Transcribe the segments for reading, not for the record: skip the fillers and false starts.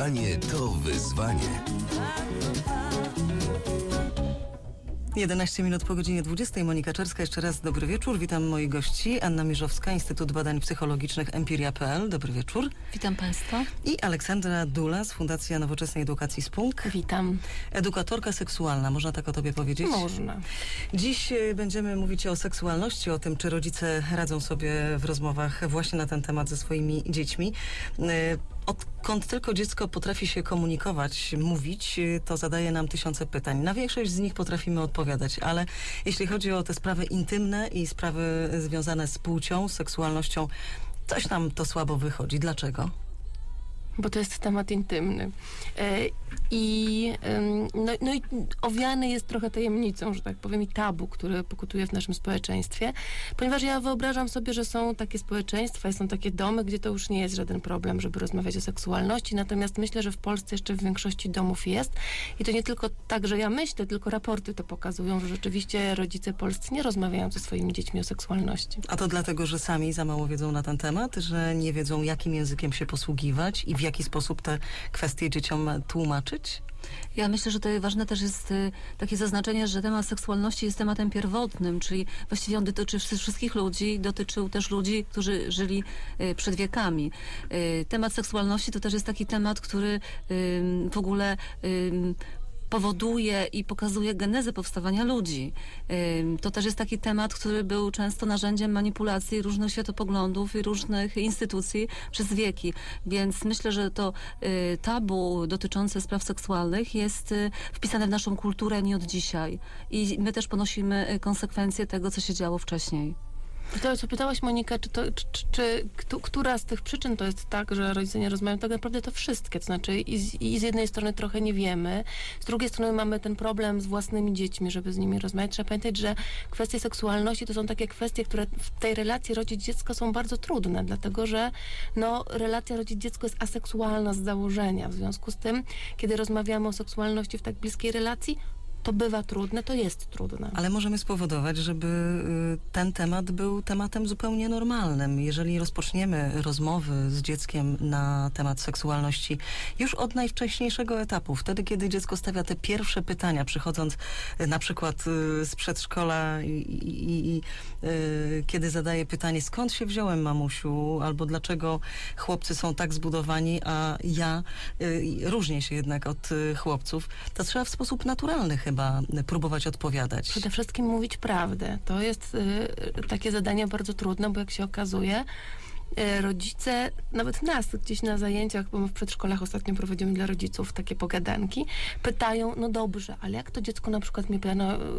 Pytanie to wyzwanie. 11 minut po godzinie 20. Monika Czerska. Jeszcze raz dobry wieczór. Witam moich gości. Anna Mierzowska, Instytut Badań Psychologicznych Empiria.pl. Dobry wieczór. Witam Państwa. I Aleksandra Dulas, Fundacja Nowoczesnej Edukacji Spunk. Witam. Edukatorka seksualna. Można tak o tobie powiedzieć? Można. Dziś będziemy mówić o seksualności, o tym, czy rodzice radzą sobie w rozmowach właśnie na ten temat ze swoimi dziećmi. Odkąd tylko dziecko potrafi się komunikować, mówić, to zadaje nam tysiące pytań. Na większość z nich potrafimy odpowiadać, ale jeśli chodzi o te sprawy intymne i sprawy związane z płcią, z seksualnością, coś nam to słabo wychodzi. Dlaczego? Bo to jest temat intymny. I owiany jest trochę tajemnicą, że tak powiem, i tabu, które pokutuje w naszym społeczeństwie. Ponieważ ja wyobrażam sobie, że są takie społeczeństwa, są takie domy, gdzie to już nie jest żaden problem, żeby rozmawiać o seksualności. Natomiast myślę, że w Polsce jeszcze w większości domów jest. I to nie tylko tak, że ja myślę, tylko raporty to pokazują, że rzeczywiście rodzice polscy nie rozmawiają ze swoimi dziećmi o seksualności. A to dlatego, że sami za mało wiedzą na ten temat, że nie wiedzą, jakim językiem się posługiwać i w jaki sposób te kwestie dzieciom tłumaczyć? Ja myślę, że to ważne też jest takie zaznaczenie, że temat seksualności jest tematem pierwotnym, czyli właściwie on dotyczy wszystkich ludzi, dotyczył też ludzi, którzy żyli przed wiekami. Temat seksualności to też jest taki temat, który w ogóle powoduje i pokazuje genezę powstawania ludzi. To też jest taki temat, który był często narzędziem manipulacji różnych światopoglądów i różnych instytucji przez wieki. Więc myślę, że to tabu dotyczące spraw seksualnych jest wpisane w naszą kulturę nie od dzisiaj. I my też ponosimy konsekwencje tego, co się działo wcześniej. To, co pytałaś, Monika, która z tych przyczyn to jest tak, że rodzice nie rozmawiają? Tak naprawdę to wszystkie. To znaczy i z jednej strony trochę nie wiemy, z drugiej strony mamy ten problem z własnymi dziećmi, żeby z nimi rozmawiać. Trzeba pamiętać, że kwestie seksualności to są takie kwestie, które w tej relacji rodzic-dziecko są bardzo trudne, dlatego że relacja rodzic-dziecko jest aseksualna z założenia. W związku z tym, kiedy rozmawiamy o seksualności w tak bliskiej relacji, to bywa trudne, to jest trudne. Ale możemy spowodować, żeby ten temat był tematem zupełnie normalnym. Jeżeli rozpoczniemy rozmowy z dzieckiem na temat seksualności już od najwcześniejszego etapu, wtedy, kiedy dziecko stawia te pierwsze pytania, przychodząc na przykład z przedszkola i kiedy zadaje pytanie, skąd się wziąłem, mamusiu, albo dlaczego chłopcy są tak zbudowani, a ja różnię się jednak od chłopców, to trzeba w sposób naturalny chyba próbować odpowiadać. Przede wszystkim mówić prawdę. To jest takie zadanie bardzo trudne, bo jak się okazuje, rodzice, nawet nas gdzieś na zajęciach, bo my w przedszkolach ostatnio prowadzimy dla rodziców takie pogadanki, pytają, no dobrze, ale jak to dziecko na przykład mnie pyta,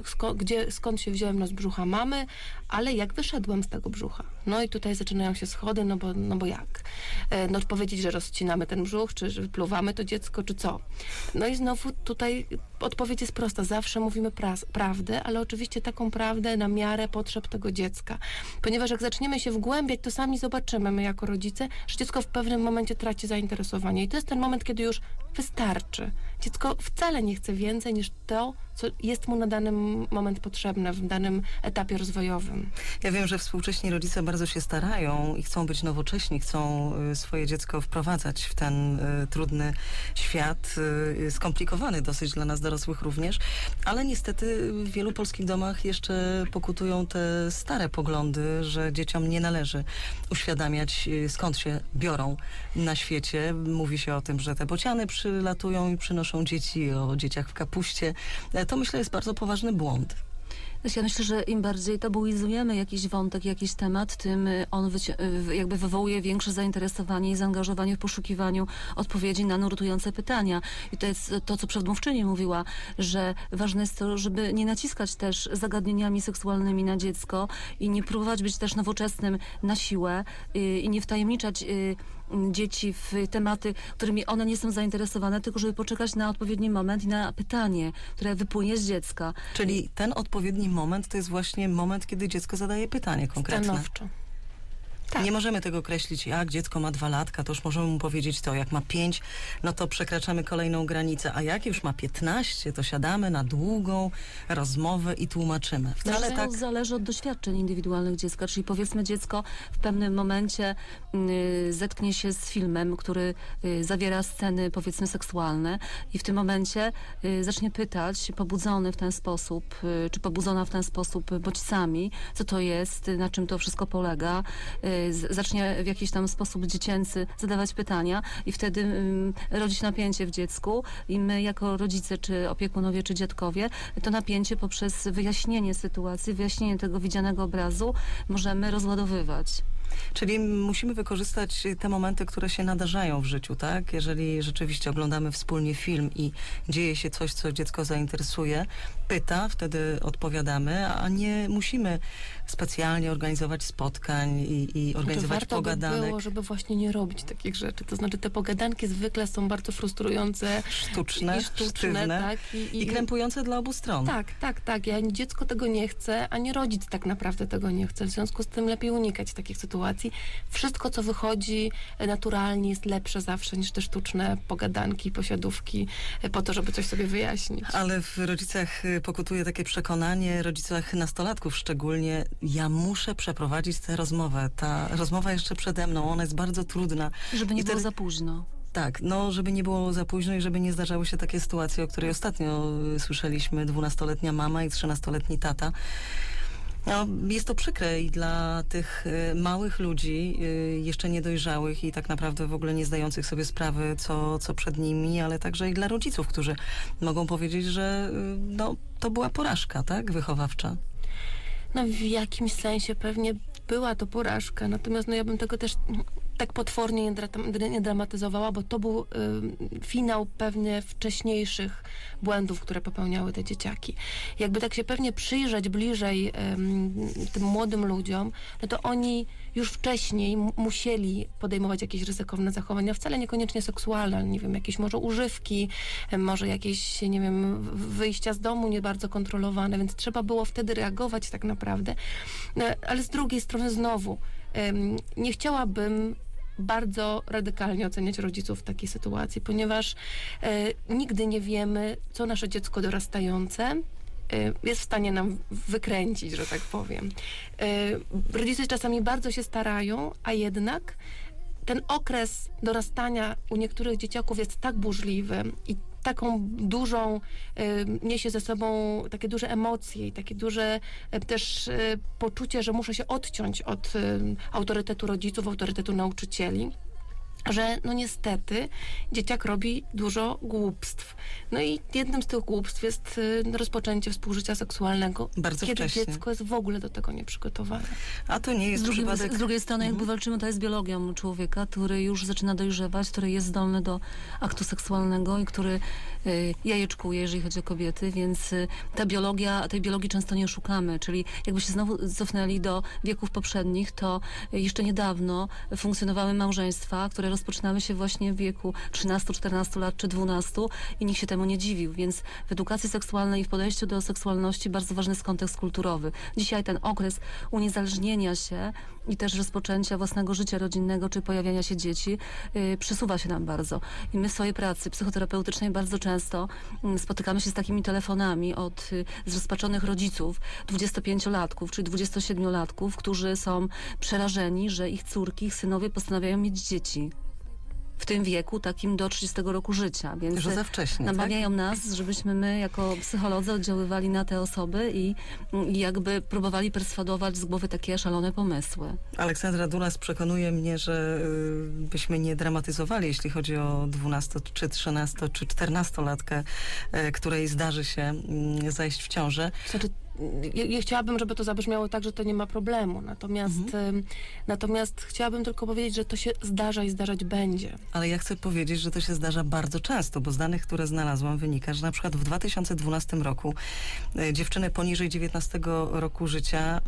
skąd się wziąłem, z brzucha mamy, ale jak wyszedłem z tego brzucha? No i tutaj zaczynają się schody, no bo jak? Powiedzieć, że rozcinamy ten brzuch, czy że wypluwamy to dziecko, czy co? No i znowu tutaj odpowiedź jest prosta. Zawsze mówimy prawdę, ale oczywiście taką prawdę na miarę potrzeb tego dziecka. Ponieważ jak zaczniemy się wgłębiać, to sami zobaczymy, my jako rodzice, że dziecko w pewnym momencie traci zainteresowanie. I to jest ten moment, kiedy już wystarczy. Dziecko wcale nie chce więcej niż to, co jest mu na dany moment potrzebne, w danym etapie rozwojowym. Ja wiem, że współcześni rodzice bardzo się starają i chcą być nowocześni, chcą swoje dziecko wprowadzać w ten trudny świat, skomplikowany dosyć dla nas dorosłych również, ale niestety w wielu polskich domach jeszcze pokutują te stare poglądy, że dzieciom nie należy uświadamiać, skąd się biorą na świecie. Mówi się o tym, że te bociany przylatują i przynoszą dzieci, o dzieciach w kapuście. To myślę jest bardzo poważny błąd. Ja myślę, że im bardziej tabuizujemy jakiś wątek, jakiś temat, tym on jakby wywołuje większe zainteresowanie i zaangażowanie w poszukiwaniu odpowiedzi na nurtujące pytania. I to jest to, co przedmówczyni mówiła, że ważne jest to, żeby nie naciskać też zagadnieniami seksualnymi na dziecko i nie próbować być też nowoczesnym na siłę i nie wtajemniczać dzieci w tematy, którymi one nie są zainteresowane, tylko żeby poczekać na odpowiedni moment i na pytanie, które wypłynie z dziecka. Czyli ten odpowiedni moment to jest właśnie moment, kiedy dziecko zadaje pytanie konkretne. Stanowczo. Tak. Nie możemy tego określić, jak dziecko ma 2 latka, to już możemy mu powiedzieć to, jak ma 5, no to przekraczamy kolejną granicę, a jak już ma 15, to siadamy na długą rozmowę i tłumaczymy. Wcale To tak... zależy od doświadczeń indywidualnych dziecka, czyli powiedzmy dziecko w pewnym momencie zetknie się z filmem, który zawiera sceny powiedzmy seksualne i w tym momencie zacznie pytać, pobudzony w ten sposób, czy pobudzona w ten sposób bodźcami, co to jest, na czym to wszystko polega, zacznie w jakiś tam sposób dziecięcy zadawać pytania i wtedy rodzi się napięcie w dziecku i my jako rodzice, czy opiekunowie, czy dziadkowie, to napięcie poprzez wyjaśnienie sytuacji, wyjaśnienie tego widzianego obrazu możemy rozładowywać. Czyli musimy wykorzystać te momenty, które się nadarzają w życiu, tak? Jeżeli rzeczywiście oglądamy wspólnie film i dzieje się coś, co dziecko zainteresuje, pyta, wtedy odpowiadamy, a nie musimy specjalnie organizować spotkań i organizować warto pogadanek. by było, żeby właśnie nie robić takich rzeczy. To znaczy te pogadanki zwykle są bardzo frustrujące. Sztuczne, i sztuczne, sztywne tak, i krępujące dla obu stron. Tak. Ani dziecko tego nie chce, ani rodzic tak naprawdę tego nie chce. W związku z tym lepiej unikać takich sytuacji. Wszystko, co wychodzi naturalnie, jest lepsze zawsze niż te sztuczne pogadanki, posiadówki, po to, żeby coś sobie wyjaśnić. Ale w rodzicach pokutuje takie przekonanie, rodzicach nastolatków szczególnie, ja muszę przeprowadzić tę rozmowę. Ta rozmowa jeszcze przede mną, ona jest bardzo trudna. Żeby nie I było wtedy- za późno. Tak, no żeby nie było za późno i żeby nie zdarzały się takie sytuacje, o której ostatnio słyszeliśmy, 12-letnia mama i 13-letni tata. No, jest to przykre i dla tych małych ludzi, jeszcze niedojrzałych i tak naprawdę w ogóle nie zdających sobie sprawy, co przed nimi, ale także i dla rodziców, którzy mogą powiedzieć, że no, to była porażka, tak, wychowawcza. No w jakimś sensie pewnie była to porażka, natomiast no ja bym tego też tak potwornie nie dramatyzowała, bo to był finał pewnie wcześniejszych błędów, które popełniały te dzieciaki. Jakby tak się pewnie przyjrzeć bliżej tym młodym ludziom, no to oni już wcześniej musieli podejmować jakieś ryzykowne zachowania, wcale niekoniecznie seksualne, ale nie wiem, jakieś może używki, może jakieś, nie wiem, wyjścia z domu nie bardzo kontrolowane, więc trzeba było wtedy reagować tak naprawdę. Ale z drugiej strony znowu, nie chciałabym bardzo radykalnie oceniać rodziców w takiej sytuacji, ponieważ nigdy nie wiemy, co nasze dziecko dorastające jest w stanie nam wykręcić, że tak powiem. Rodzice czasami bardzo się starają, a jednak ten okres dorastania u niektórych dzieciaków jest tak burzliwy i taką dużą, niesie ze sobą takie duże emocje i takie duże też poczucie, że muszę się odciąć od autorytetu rodziców, autorytetu nauczycieli, że no niestety dzieciak robi dużo głupstw. No i jednym z tych głupstw jest rozpoczęcie współżycia seksualnego, Bardzo kiedy wcześnie. dziecko jest w ogóle do tego nieprzygotowane. A to nie jest przypadek... Z drugiej strony jakby walczymy tutaj z biologią człowieka, który już zaczyna dojrzewać, który jest zdolny do aktu seksualnego i który jajeczkuje, jeżeli chodzi o kobiety, więc tej biologii często nie szukamy, czyli jakby się znowu cofnęli do wieków poprzednich, to jeszcze niedawno funkcjonowały małżeństwa, które rozpoczynały się właśnie w wieku 13, 14 lat czy 12 i nikt się temu nie dziwił, więc w edukacji seksualnej i w podejściu do seksualności bardzo ważny jest kontekst kulturowy. Dzisiaj ten okres uniezależnienia się i też rozpoczęcia własnego życia rodzinnego czy pojawiania się dzieci przesuwa się nam bardzo. I my w swojej pracy psychoterapeutycznej bardzo często spotykamy się z takimi telefonami od zrozpaczonych rodziców, 25-latków czy 27-latków, którzy są przerażeni, że ich córki, ich synowie postanawiają mieć dzieci. W tym wieku, takim do 30 roku życia. Więc Że za wcześnie, namawiają nas, żebyśmy my jako psycholodzy oddziaływali na te osoby i jakby próbowali perswadować z głowy takie szalone pomysły. Aleksandra Dulas przekonuje mnie, że byśmy nie dramatyzowali, jeśli chodzi o 12, czy 13, czy 14-latkę, której zdarzy się zajść w ciążę. Znaczy, ja chciałabym, żeby to zabrzmiało tak, że to nie ma problemu. Natomiast chciałabym tylko powiedzieć, że to się zdarza i zdarzać będzie. Ale ja chcę powiedzieć, że to się zdarza bardzo często, bo z danych, które znalazłam, wynika, że na przykład w 2012 roku dziewczyny poniżej 19 roku życia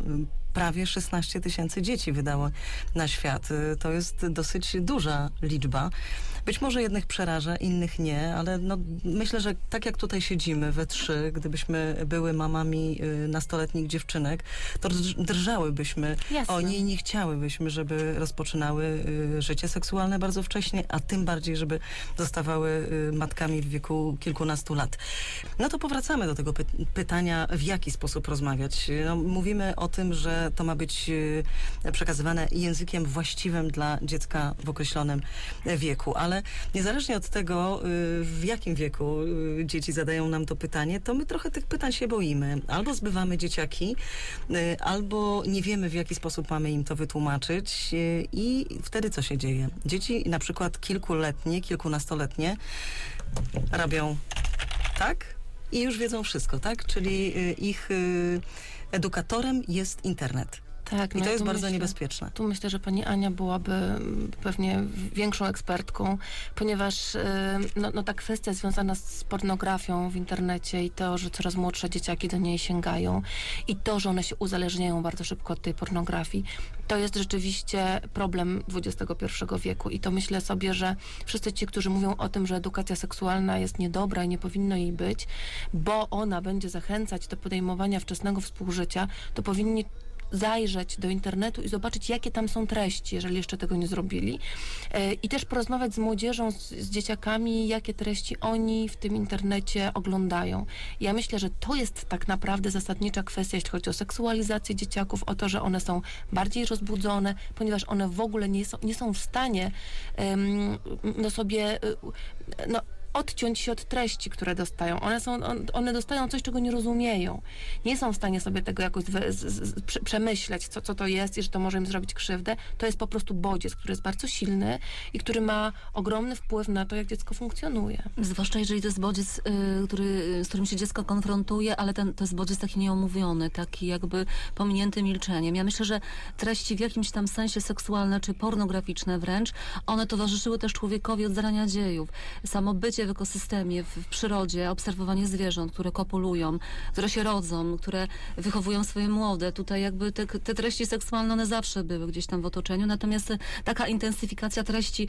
prawie 16 tysięcy dzieci wydało na świat. To jest dosyć duża liczba. Być może jednych przeraża, innych nie, ale no, myślę, że tak jak tutaj siedzimy we trzy, gdybyśmy były mamami nastoletnich dziewczynek, to drżałybyśmy Jasne. o nie i nie chciałybyśmy, żeby rozpoczynały życie seksualne bardzo wcześnie, a tym bardziej, żeby zostawały matkami w wieku kilkunastu lat. No to powracamy do tego pytania, w jaki sposób rozmawiać. No, mówimy o tym, że to ma być przekazywane językiem właściwym dla dziecka w określonym wieku, ale niezależnie od tego, w jakim wieku dzieci zadają nam to pytanie, to my trochę tych pytań się boimy. Albo zbywamy dzieciaki, albo nie wiemy, w jaki sposób mamy im to wytłumaczyć i wtedy co się dzieje? Dzieci na przykład kilkuletnie, kilkunastoletnie robią tak i już wiedzą wszystko, tak? Czyli ich edukatorem jest internet. Tak, I to jest tu bardzo myślę, niebezpieczne. Tu myślę, że pani Ania byłaby pewnie większą ekspertką, ponieważ ta kwestia związana z pornografią w internecie i to, że coraz młodsze dzieciaki do niej sięgają i to, że one się uzależniają bardzo szybko od tej pornografii, to jest rzeczywiście problem XXI wieku i to myślę sobie, że wszyscy ci, którzy mówią o tym, że edukacja seksualna jest niedobra i nie powinno jej być, bo ona będzie zachęcać do podejmowania wczesnego współżycia, to powinni zajrzeć do internetu i zobaczyć, jakie tam są treści, jeżeli jeszcze tego nie zrobili. I też porozmawiać z młodzieżą, z dzieciakami, jakie treści oni w tym internecie oglądają. Ja myślę, że to jest tak naprawdę zasadnicza kwestia, jeśli chodzi o seksualizację dzieciaków, o to, że one są bardziej rozbudzone, ponieważ one w ogóle nie są w stanie odciąć się od treści, które dostają. One dostają coś, czego nie rozumieją. Nie są w stanie sobie tego jakoś przemyśleć, co to jest i że to może im zrobić krzywdę. To jest po prostu bodziec, który jest bardzo silny i który ma ogromny wpływ na to, jak dziecko funkcjonuje. Zwłaszcza jeżeli to jest bodziec, z którym się dziecko konfrontuje, ale to jest bodziec taki nieomówiony, taki jakby pominięty milczeniem. Ja myślę, że treści w jakimś tam sensie seksualne czy pornograficzne wręcz, one towarzyszyły też człowiekowi od zarania dziejów. Samo bycie w ekosystemie, w przyrodzie, obserwowanie zwierząt, które kopulują, które się rodzą, które wychowują swoje młode. Tutaj jakby te treści seksualne, one zawsze były gdzieś tam w otoczeniu, natomiast taka intensyfikacja treści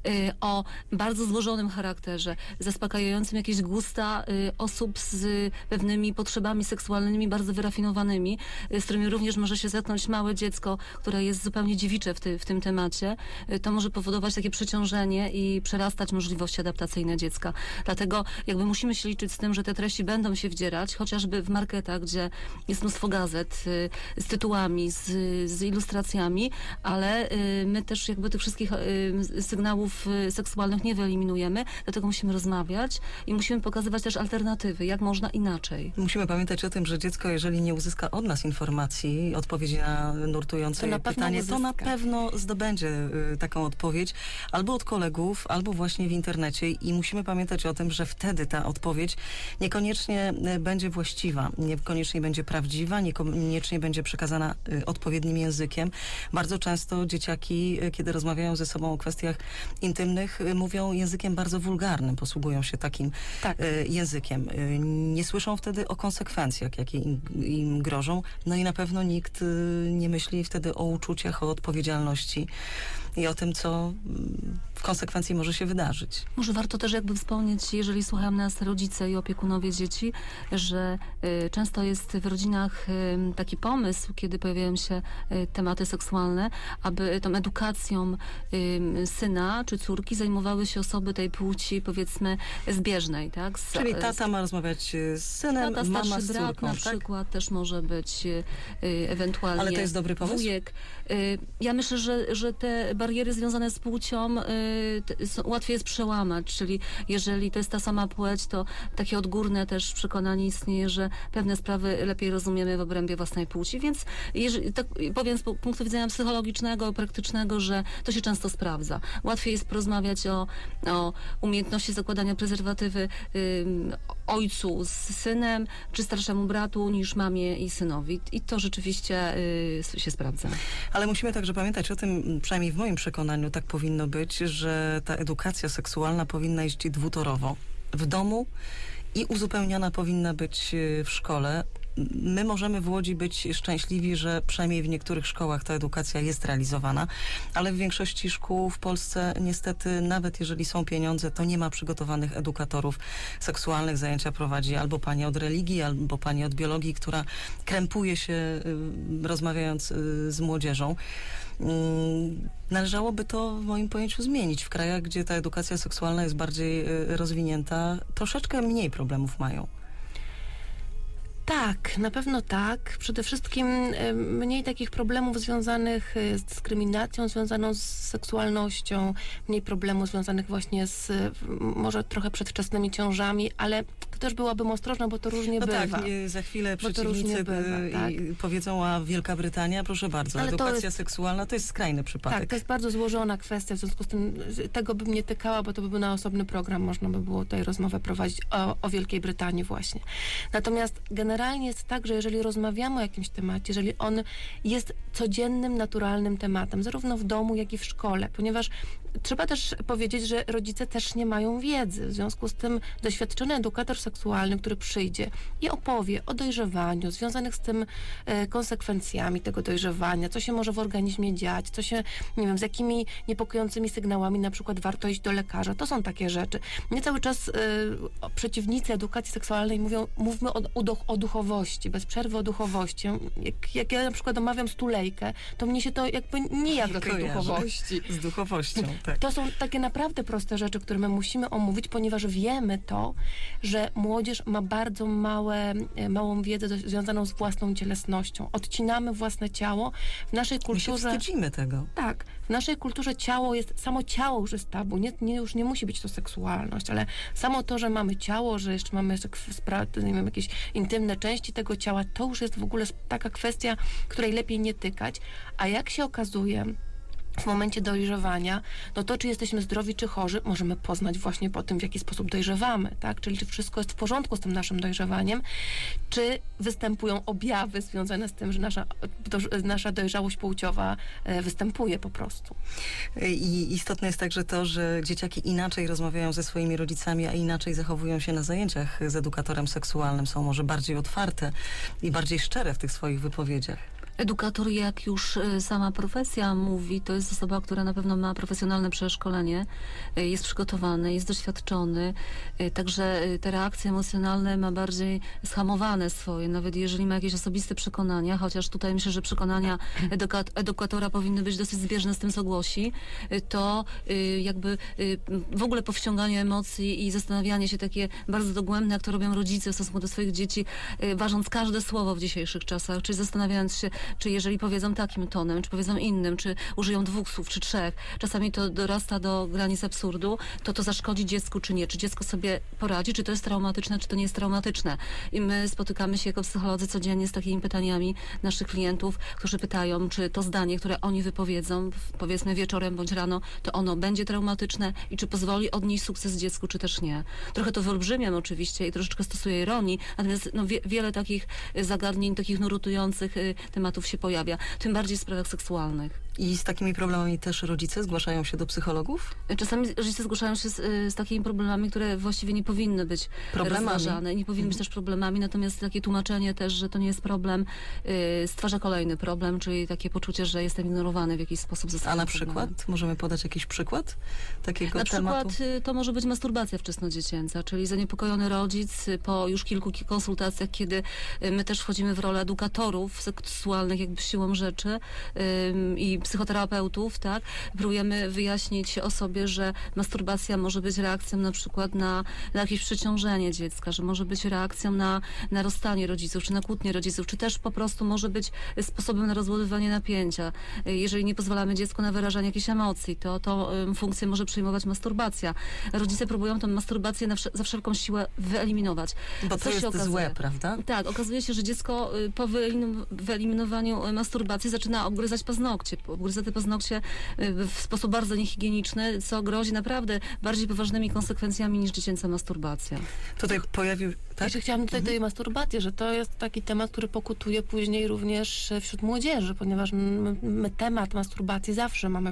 o bardzo złożonym charakterze, zaspokajającym jakieś gusta osób z pewnymi potrzebami seksualnymi bardzo wyrafinowanymi, z którymi również może się zetknąć małe dziecko, które jest zupełnie dziewicze w tym temacie, to może powodować takie przeciążenie i przerastać możliwości adaptacyjne dziecka. Dlatego jakby musimy się liczyć z tym, że te treści będą się wdzierać, chociażby w marketach, gdzie jest mnóstwo gazet z tytułami, z ilustracjami, ale my też jakby tych wszystkich sygnałów seksualnych nie wyeliminujemy, dlatego musimy rozmawiać i musimy pokazywać też alternatywy, jak można inaczej. Musimy pamiętać o tym, że dziecko, jeżeli nie uzyska od nas informacji, odpowiedzi na nurtujące pytanie, to na pewno zdobędzie taką odpowiedź albo od kolegów, albo właśnie w internecie i musimy pamiętać o tym, że wtedy ta odpowiedź niekoniecznie będzie właściwa, niekoniecznie będzie prawdziwa, niekoniecznie będzie przekazana odpowiednim językiem. Bardzo często dzieciaki, kiedy rozmawiają ze sobą o kwestiach intymnych, mówią językiem bardzo wulgarnym, posługują się takim językiem. Nie słyszą wtedy o konsekwencjach, jakie im grożą, no i na pewno nikt nie myśli wtedy o uczuciach, o odpowiedzialności i o tym, co w konsekwencji może się wydarzyć. Może warto też jakby wspomnieć, jeżeli słuchają nas rodzice i opiekunowie dzieci, że często jest w rodzinach taki pomysł, kiedy pojawiają się tematy seksualne, aby tą edukacją syna czy córki zajmowały się osoby tej płci, powiedzmy, zbieżnej, tak? Czyli tata ma rozmawiać z synem, tata, mama starszy z brat córką, na tak? przykład też może być ewentualnie Ale to jest dobry pomysł? wujek. Ja myślę, że te bariery związane z płcią łatwiej jest przełamać, czyli jeżeli to jest ta sama płeć, to takie odgórne też przekonanie istnieje, że pewne sprawy lepiej rozumiemy w obrębie własnej płci, więc tak powiem z punktu widzenia psychologicznego, praktycznego, że to się często sprawdza. Łatwiej jest porozmawiać o umiejętności zakładania prezerwatywy ojcu z synem, czy starszemu bratu, niż mamie i synowi. I to rzeczywiście się sprawdza. Ale musimy także pamiętać o tym, przynajmniej w moim przekonaniu tak powinno być, że ta edukacja seksualna powinna iść dwutorowo. W domu i uzupełniana powinna być w szkole, my możemy w Łodzi być szczęśliwi, że przynajmniej w niektórych szkołach ta edukacja jest realizowana, ale w większości szkół w Polsce niestety, nawet jeżeli są pieniądze, to nie ma przygotowanych edukatorów seksualnych. Zajęcia prowadzi albo pani od religii, albo pani od biologii, która krępuje się rozmawiając z młodzieżą. Należałoby to w moim pojęciu zmienić. W krajach, gdzie ta edukacja seksualna jest bardziej rozwinięta, troszeczkę mniej problemów mają. Tak, na pewno tak. Przede wszystkim mniej takich problemów związanych z dyskryminacją, związaną z seksualnością, mniej problemów związanych właśnie z może trochę przedwczesnymi ciążami, ale to też byłabym ostrożna, bo to różnie bywa. Tak, za chwilę Bo to różnie przeciwnicy bywa, tak. powiedzą, a Wielka Brytania, proszę bardzo, Ale to edukacja jest- seksualna to jest skrajny przypadek. Tak, to jest bardzo złożona kwestia, w związku z tym tego bym nie tykała, bo to by był na osobny program, można by było tutaj rozmowę prowadzić o Wielkiej Brytanii właśnie. Natomiast generalnie jest tak, że jeżeli rozmawiamy o jakimś temacie, jeżeli on jest codziennym, naturalnym tematem, zarówno w domu, jak i w szkole, ponieważ trzeba też powiedzieć, że rodzice też nie mają wiedzy. W związku z tym doświadczony edukator seksualny, który przyjdzie i opowie o dojrzewaniu, związanych z tym konsekwencjami tego dojrzewania, co się może w organizmie dziać, co się, nie wiem, z jakimi niepokojącymi sygnałami na przykład warto iść do lekarza. To są takie rzeczy. Mnie cały czas przeciwnicy edukacji seksualnej mówią, mówmy o duchowości, bez przerwy o duchowości. Jak ja na przykład omawiam stulejkę, to mnie się to jakby nijak do tej Kojarzę. duchowości. Z duchowością, tak. To są takie naprawdę proste rzeczy, które my musimy omówić, ponieważ wiemy to, że młodzież ma bardzo małą wiedzę związaną z własną cielesnością. Odcinamy własne ciało. W naszej My się kulturze... wstydzimy tego. Tak. W naszej kulturze samo ciało już jest tabu. Już nie musi być to seksualność, ale samo to, że mamy ciało, że jeszcze mamy nie wiem, jakieś intymne części tego ciała, to już jest w ogóle taka kwestia, której lepiej nie tykać. A jak się okazuje, w momencie dojrzewania, no to czy jesteśmy zdrowi, czy chorzy, możemy poznać właśnie po tym, w jaki sposób dojrzewamy, tak? Czyli czy wszystko jest w porządku z tym naszym dojrzewaniem, czy występują objawy związane z tym, że nasza dojrzałość płciowa występuje po prostu. I istotne jest także to, że dzieciaki inaczej rozmawiają ze swoimi rodzicami, a inaczej zachowują się na zajęciach z edukatorem seksualnym. Są może bardziej otwarte i bardziej szczere w tych swoich wypowiedziach. Edukator, jak już sama profesja mówi, to jest osoba, która na pewno ma profesjonalne przeszkolenie, jest przygotowany, jest doświadczony, także te reakcje emocjonalne ma bardziej schamowane swoje, nawet jeżeli ma jakieś osobiste przekonania, chociaż tutaj myślę, że przekonania edukatora powinny być dosyć zbieżne z tym, co głosi, to jakby w ogóle powściąganie emocji i zastanawianie się takie bardzo dogłębne, jak to robią rodzice w stosunku do swoich dzieci, ważąc każde słowo w dzisiejszych czasach, czyli zastanawiając się, czy jeżeli powiedzą takim tonem, czy powiedzą innym, czy użyją 2 słów, czy 3. Czasami to dorasta do granic absurdu, to zaszkodzi dziecku, czy nie. Czy dziecko sobie poradzi, czy to jest traumatyczne, czy to nie jest traumatyczne. I my spotykamy się jako psycholodzy codziennie z takimi pytaniami naszych klientów, którzy pytają, czy to zdanie, które oni wypowiedzą, powiedzmy wieczorem bądź rano, to ono będzie traumatyczne i czy pozwoli odnieść sukces dziecku, czy też nie. Trochę to wyolbrzymiam oczywiście i troszeczkę stosuję ironii, natomiast wiele takich zagadnień, takich nurtujących tematów się pojawia, tym bardziej w sprawach seksualnych. I z takimi problemami też rodzice zgłaszają się do psychologów? Czasami rodzice zgłaszają się z takimi problemami, które właściwie nie powinny być rozważane. Nie powinny być też problemami, natomiast takie tłumaczenie też, że to nie jest problem, stwarza kolejny problem, czyli takie poczucie, że jestem ignorowany w jakiś sposób ze A na przykład? Możemy podać jakiś przykład takiego na tematu? przykład to może być masturbacja wczesnodziecięca, czyli zaniepokojony rodzic po już kilku konsultacjach, kiedy my też wchodzimy w rolę edukatorów seksualnych jakby siłą rzeczy i psychoterapeutów, tak? Próbujemy wyjaśnić osobie, że masturbacja może być reakcją na przykład na jakieś przeciążenie dziecka, że może być reakcją na rozstanie rodziców, czy na kłótnię rodziców, czy też po prostu może być sposobem na rozładowywanie napięcia. Jeżeli nie pozwalamy dziecku na wyrażanie jakichś emocji, to funkcję może przyjmować masturbacja. Rodzice próbują tę masturbację za wszelką siłę wyeliminować. Bo to jest złe, prawda? Tak, okazuje się, że dziecko po wyeliminowaniu masturbacji zaczyna obgryzać paznokcie. Obgryza te paznokcie w sposób bardzo niehigieniczny, co grozi naprawdę bardziej poważnymi konsekwencjami niż dziecięca masturbacja. Tutaj pojawił... Tak? Jeszcze chciałam tutaj tej masturbacji, że to jest taki temat, który pokutuje później również wśród młodzieży, ponieważ my temat masturbacji zawsze mamy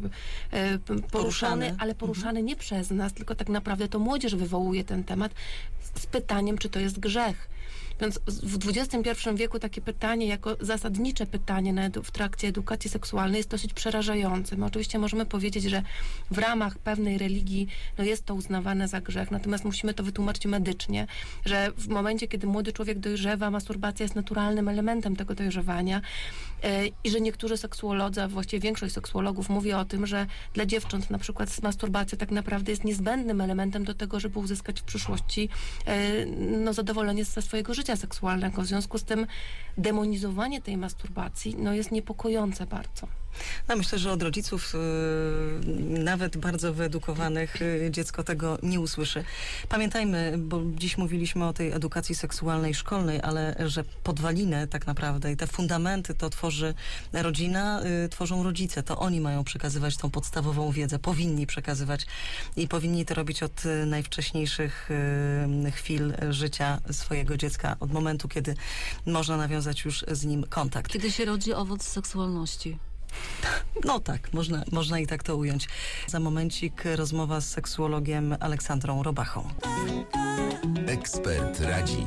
poruszany, ale poruszany nie przez nas, tylko tak naprawdę to młodzież wywołuje ten temat z pytaniem, czy to jest grzech. Więc w XXI wieku takie pytanie, jako zasadnicze pytanie w trakcie edukacji seksualnej jest dosyć przerażające. My oczywiście możemy powiedzieć, że w ramach pewnej religii jest to uznawane za grzech, natomiast musimy to wytłumaczyć medycznie, że w momencie, kiedy młody człowiek dojrzewa, masturbacja jest naturalnym elementem tego dojrzewania i że niektórzy seksuolodzy, a właściwie większość seksuologów mówi o tym, że dla dziewcząt na przykład masturbacja tak naprawdę jest niezbędnym elementem do tego, żeby uzyskać w przyszłości zadowolenie ze swojego życia seksualnego. W związku z tym demonizowanie tej masturbacji jest niepokojące bardzo. No, myślę, że od rodziców, nawet bardzo wyedukowanych, dziecko tego nie usłyszy. Pamiętajmy, bo dziś mówiliśmy o tej edukacji seksualnej szkolnej, ale że podwalinę tak naprawdę i te fundamenty to tworzy rodzina, tworzą rodzice. To oni mają przekazywać tą podstawową wiedzę. Powinni przekazywać i powinni to robić od najwcześniejszych chwil życia swojego dziecka, od momentu, kiedy można nawiązać już z nim kontakt. Kiedy się rodzi owoc seksualności. No tak, można i tak to ująć. Za momencik rozmowa z seksuologiem Aleksandrą Robachą. Ekspert radzi.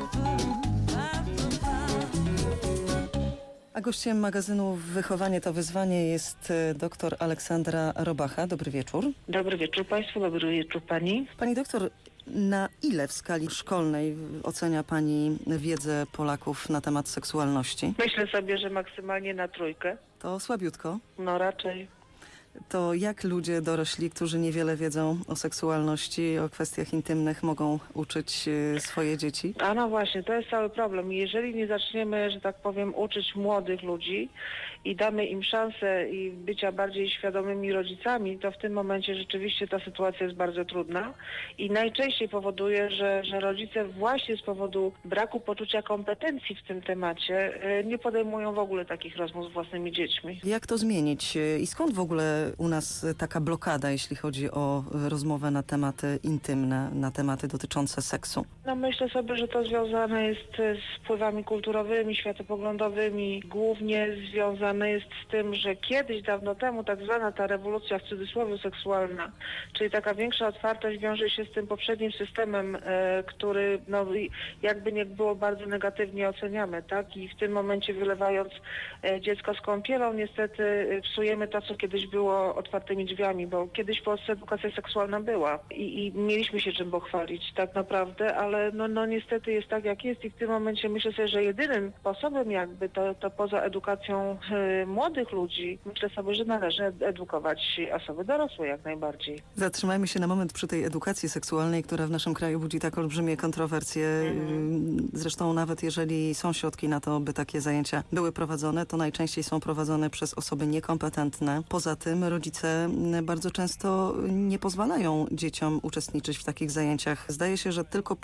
A gościem magazynu Wychowanie to wyzwanie jest dr Aleksandra Robacha. Dobry wieczór. Dobry wieczór Państwu, dobry wieczór Pani. Pani doktor, na ile w skali szkolnej ocenia Pani wiedzę Polaków na temat seksualności? Myślę sobie, że maksymalnie na 3. To słabiutko. No raczej. To jak ludzie dorośli, którzy niewiele wiedzą o seksualności, o kwestiach intymnych, mogą uczyć swoje dzieci? A no właśnie, to jest cały problem. Jeżeli nie zaczniemy, że tak powiem, uczyć młodych ludzi i damy im szansę i bycia bardziej świadomymi rodzicami, to w tym momencie rzeczywiście ta sytuacja jest bardzo trudna i najczęściej powoduje, że rodzice właśnie z powodu braku poczucia kompetencji w tym temacie nie podejmują w ogóle takich rozmów z własnymi dziećmi. Jak to zmienić i skąd w ogóle u nas taka blokada, jeśli chodzi o rozmowę na tematy intymne, na tematy dotyczące seksu? No myślę sobie, że to związane jest z wpływami kulturowymi, światopoglądowymi. Głównie związane jest z tym, że kiedyś, dawno temu, tak zwana ta rewolucja w cudzysłowie seksualna, czyli taka większa otwartość wiąże się z tym poprzednim systemem, który jakby nie było bardzo negatywnie oceniamy, tak? I w tym momencie wylewając dziecko z kąpielą, niestety psujemy to, co kiedyś było otwartymi drzwiami, bo kiedyś w Polsce edukacja seksualna była i mieliśmy się czym pochwalić tak naprawdę, ale niestety jest tak, jak jest i w tym momencie myślę sobie, że jedynym sposobem jakby to poza edukacją młodych ludzi, myślę sobie, że należy edukować osoby dorosłe jak najbardziej. Zatrzymajmy się na moment przy tej edukacji seksualnej, która w naszym kraju budzi tak olbrzymie kontrowersje. Zresztą nawet jeżeli są środki na to, by takie zajęcia były prowadzone, to najczęściej są prowadzone przez osoby niekompetentne. Poza tym rodzice bardzo często nie pozwalają dzieciom uczestniczyć w takich zajęciach. Zdaje się, że tylko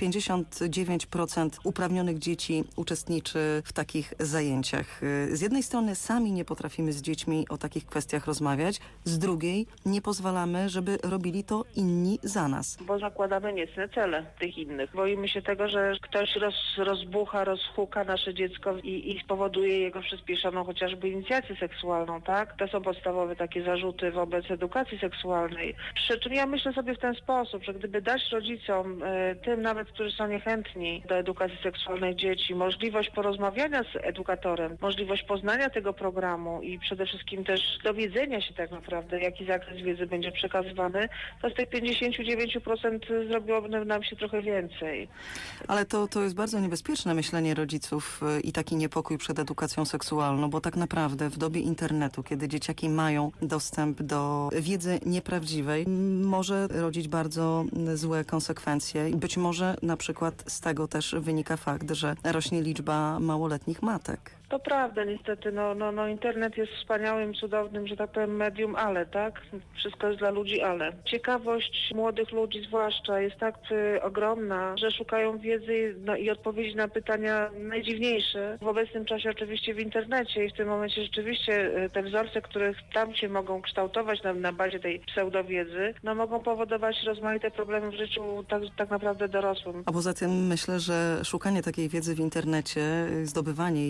59% uprawnionych dzieci uczestniczy w takich zajęciach. Z jednej strony sami nie potrafimy z dziećmi o takich kwestiach rozmawiać, z drugiej nie pozwalamy, żeby robili to inni za nas. Bo zakładamy niecne cele tych innych. Boimy się tego, że ktoś rozhuka nasze dziecko i spowoduje jego przyspieszoną chociażby inicjację seksualną, tak? To są podstawowe takie zarzuty wobec edukacji seksualnej. Przy czym ja myślę sobie w ten sposób, że gdyby dać rodzicom, tym nawet, którzy są niechętni do edukacji seksualnej dzieci, możliwość porozmawiania z edukatorem, możliwość poznania tego programu i przede wszystkim też dowiedzenia się tak naprawdę, jaki zakres wiedzy będzie przekazywany, to z tych 59% zrobiłoby nam się trochę więcej. Ale to jest bardzo niebezpieczne myślenie rodziców i taki niepokój przed edukacją seksualną, bo tak naprawdę w dobie internetu, kiedy dzieciaki mają dostęp do wiedzy nieprawdziwej, może rodzić bardzo złe konsekwencje i być może na przykład z tego też wynika fakt, że rośnie liczba małoletnich matek. To prawda, niestety, internet jest wspaniałym, cudownym, że tak powiem, medium, ale, tak? Wszystko jest dla ludzi, ale. Ciekawość młodych ludzi zwłaszcza jest tak ogromna, że szukają wiedzy i odpowiedzi na pytania najdziwniejsze. W obecnym czasie oczywiście w internecie i w tym momencie rzeczywiście te wzorce, których tam się mogą kształtować na bazie tej pseudowiedzy, mogą powodować rozmaite problemy w życiu tak naprawdę dorosłym. A poza tym myślę, że szukanie takiej wiedzy w internecie, zdobywanie jej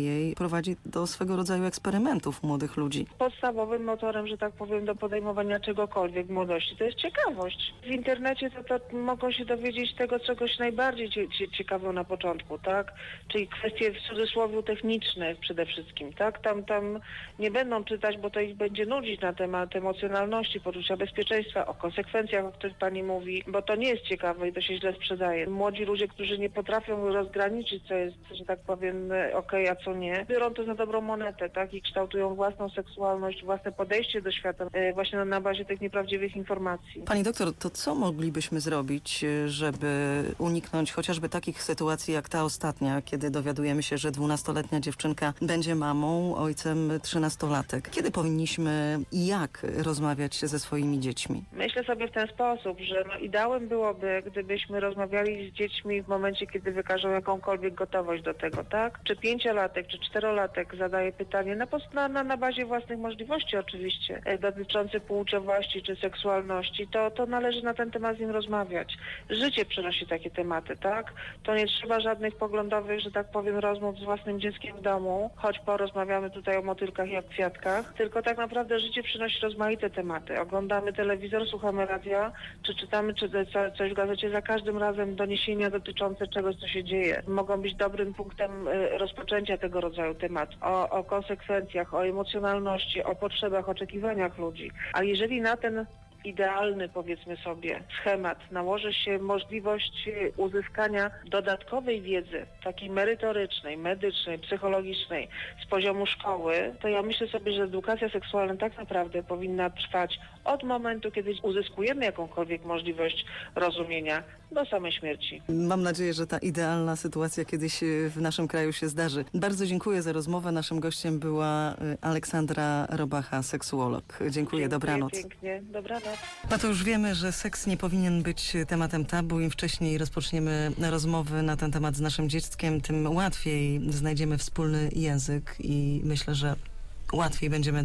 prowadzi do swego rodzaju eksperymentów młodych ludzi. Podstawowym motorem, że tak powiem, do podejmowania czegokolwiek w młodości to jest ciekawość. W internecie to mogą się dowiedzieć tego, czegoś najbardziej ciekawią na początku, tak? Czyli kwestie w cudzysłowie techniczne przede wszystkim, tak? Tam nie będą czytać, bo to ich będzie nudzić na temat emocjonalności, poczucia bezpieczeństwa, o konsekwencjach, o których pani mówi, bo to nie jest ciekawe i to się źle sprzedaje. Młodzi ludzie, którzy nie potrafią rozgraniczyć, co jest, że tak powiem, okej, a co nie, biorą to za dobrą monetę, tak? I kształtują własną seksualność, własne podejście do świata właśnie na bazie tych nieprawdziwych informacji. Pani doktor, to co moglibyśmy zrobić, żeby uniknąć chociażby takich sytuacji jak ta ostatnia, kiedy dowiadujemy się, że 12-letnia dziewczynka będzie mamą, ojcem 13-latek? Kiedy powinniśmy i jak rozmawiać ze swoimi dziećmi? Myślę sobie w ten sposób, że ideałem byłoby, gdybyśmy rozmawiali z dziećmi w momencie, kiedy wykażą jakąkolwiek gotowość do tego, tak? Czy 5-latek, czy 4-latek zadaje pytanie na bazie własnych możliwości oczywiście, dotyczące płciowości czy seksualności, to należy na ten temat z nim rozmawiać. Życie przynosi takie tematy, tak? To nie trzeba żadnych poglądowych, że tak powiem, rozmów z własnym dzieckiem w domu, choć porozmawiamy tutaj o motylkach i o kwiatkach, tylko tak naprawdę życie przynosi rozmaite tematy. Oglądamy telewizor, słuchamy radia, czy czytamy coś w gazecie, za każdym razem doniesienia dotyczące czegoś, co się dzieje. Mogą być dobrym punktem rozpoczęcia tego rodzaju tematów. O konsekwencjach, o emocjonalności, o potrzebach, oczekiwaniach ludzi. A jeżeli na ten idealny, powiedzmy sobie, schemat nałoży się możliwość uzyskania dodatkowej wiedzy, takiej merytorycznej, medycznej, psychologicznej z poziomu szkoły, to ja myślę sobie, że edukacja seksualna tak naprawdę powinna trwać od momentu, kiedy uzyskujemy jakąkolwiek możliwość rozumienia do samej śmierci. Mam nadzieję, że ta idealna sytuacja kiedyś w naszym kraju się zdarzy. Bardzo dziękuję za rozmowę. Naszym gościem była Aleksandra Robacha, seksuolog. Dziękuję, dobranoc. Pięknie, dobranoc. No to już wiemy, że seks nie powinien być tematem tabu. Im wcześniej rozpoczniemy rozmowy na ten temat z naszym dzieckiem, tym łatwiej znajdziemy wspólny język i myślę, że łatwiej będziemy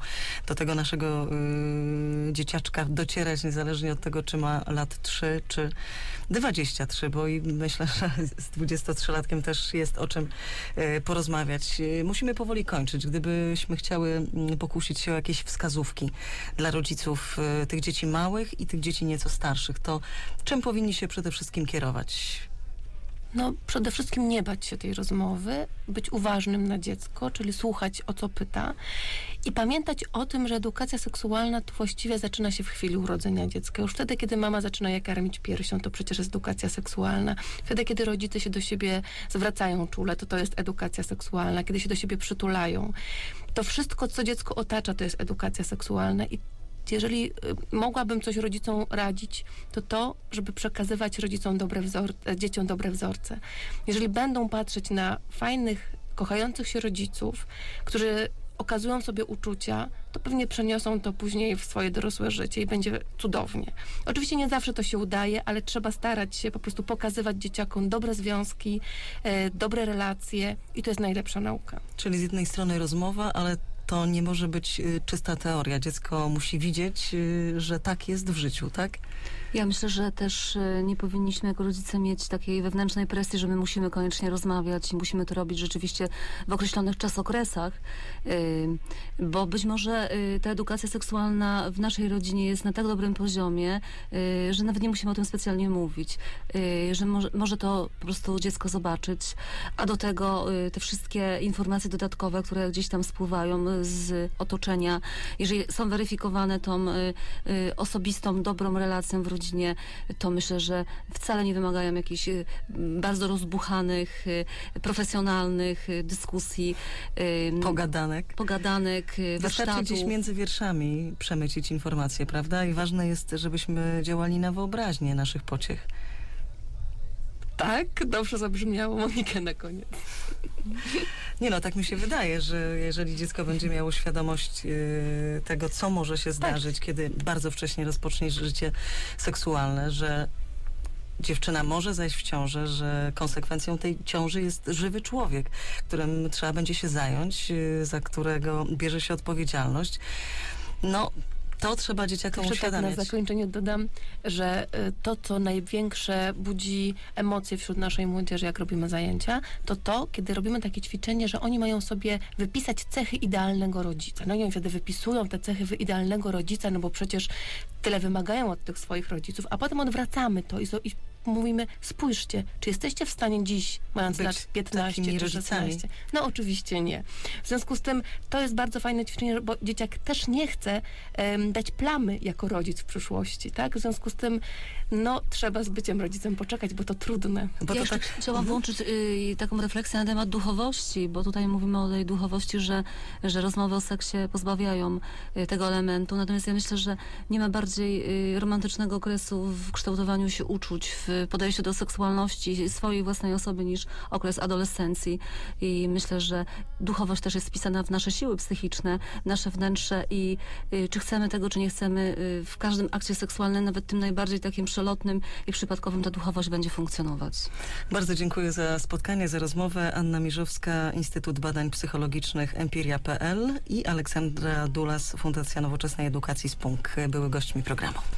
do tego naszego dzieciaczka docierać, niezależnie od tego, czy ma lat 3 czy 23, bo i myślę, że z 23-latkiem też jest o czym porozmawiać. Musimy powoli kończyć. Gdybyśmy chciały pokusić się o jakieś wskazówki dla rodziców tych dzieci małych i tych dzieci nieco starszych, to czym powinni się przede wszystkim kierować? No, przede wszystkim nie bać się tej rozmowy, być uważnym na dziecko, czyli słuchać, o co pyta i pamiętać o tym, że edukacja seksualna to właściwie zaczyna się w chwili urodzenia dziecka. Już wtedy, kiedy mama zaczyna je karmić piersią, to przecież jest edukacja seksualna. Wtedy, kiedy rodzice się do siebie zwracają czule, to jest edukacja seksualna. Kiedy się do siebie przytulają. To wszystko, co dziecko otacza, to jest edukacja seksualna i jeżeli mogłabym coś rodzicom radzić, to, żeby przekazywać rodzicom dzieciom dobre wzorce. Jeżeli będą patrzeć na fajnych, kochających się rodziców, którzy okazują sobie uczucia, to pewnie przeniosą to później w swoje dorosłe życie i będzie cudownie. Oczywiście nie zawsze to się udaje, ale trzeba starać się po prostu pokazywać dzieciakom dobre związki, dobre relacje i to jest najlepsza nauka. Czyli z jednej strony rozmowa, ale to nie może być czysta teoria. Dziecko musi widzieć, że tak jest w życiu, tak? Ja myślę, że też nie powinniśmy jako rodzice mieć takiej wewnętrznej presji, że my musimy koniecznie rozmawiać i musimy to robić rzeczywiście w określonych czasokresach, bo być może ta edukacja seksualna w naszej rodzinie jest na tak dobrym poziomie, że nawet nie musimy o tym specjalnie mówić, że może to po prostu dziecko zobaczyć, a do tego te wszystkie informacje dodatkowe, które gdzieś tam spływają z otoczenia, jeżeli są weryfikowane tą osobistą, dobrą relacją w rodzinie, to myślę, że wcale nie wymagają jakichś bardzo rozbuchanych, profesjonalnych dyskusji. Pogadanek. Wystarczy warsztatów. Gdzieś między wierszami przemycić informacje, prawda? I ważne jest, żebyśmy działali na wyobraźnię naszych pociech. Tak? Dobrze zabrzmiało, Monikę na koniec. Nie no, tak mi się wydaje, że jeżeli dziecko będzie miało świadomość tego, co może się zdarzyć, kiedy bardzo wcześnie rozpocznie życie seksualne, że dziewczyna może zajść w ciążę, że konsekwencją tej ciąży jest żywy człowiek, którym trzeba będzie się zająć, za którego bierze się odpowiedzialność. No, To trzeba dzieciakom Jeszcze tak na uświadamiać. zakończenie dodam, że to, co największe budzi emocje wśród naszej młodzieży, jak robimy zajęcia, to, kiedy robimy takie ćwiczenie, że oni mają sobie wypisać cechy idealnego rodzica. No i oni wtedy wypisują te cechy idealnego rodzica, no bo przecież tyle wymagają od tych swoich rodziców, a potem odwracamy to i mówimy, spójrzcie, czy jesteście w stanie dziś, mając Być lat 15 takimi czy rodzicami. 16? No oczywiście nie. W związku z tym to jest bardzo fajne ćwiczenie, bo dzieciak też nie chce dać plamy jako rodzic w przyszłości, tak? W związku z tym, no, trzeba z byciem rodzicem poczekać, bo to trudne. Bo Ja to jeszcze tak... chciałam włączyć taką refleksję na temat duchowości, bo tutaj mówimy o tej duchowości, że rozmowy o seksie pozbawiają tego elementu. Natomiast ja myślę, że nie ma bardziej romantycznego okresu w kształtowaniu się uczuć, w podejściu do seksualności swojej własnej osoby niż okres adolescencji. I myślę, że duchowość też jest wpisana w nasze siły psychiczne, nasze wnętrze i czy chcemy tego, czy nie chcemy, w każdym akcie seksualnym, nawet tym najbardziej takim przelotnym i przypadkowym, ta duchowość będzie funkcjonować. Bardzo dziękuję za spotkanie, za rozmowę. Anna Mirzowska, Instytut Badań Psychologicznych Empiria.pl i Aleksandra Dulas, Fundacja Nowoczesnej Edukacji SPUNK były gośćmi programu.